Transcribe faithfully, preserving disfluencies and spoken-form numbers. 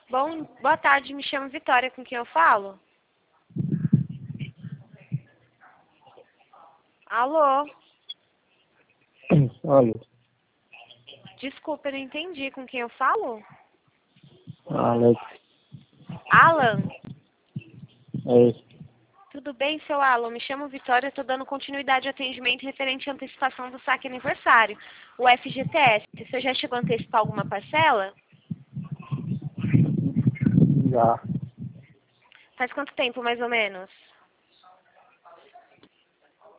Bom, boa tarde, me chamo Vitória, com quem eu falo? Alô? Alô, Desculpa, eu não entendi, com quem eu falo? Alex, Alan? é, Tudo bem, seu Alan? Me chamo Vitória, estou dando continuidade ao atendimento referente à antecipação do saque aniversário, o F G T S. Você já chegou a antecipar alguma parcela? já, Faz quanto tempo, mais ou menos?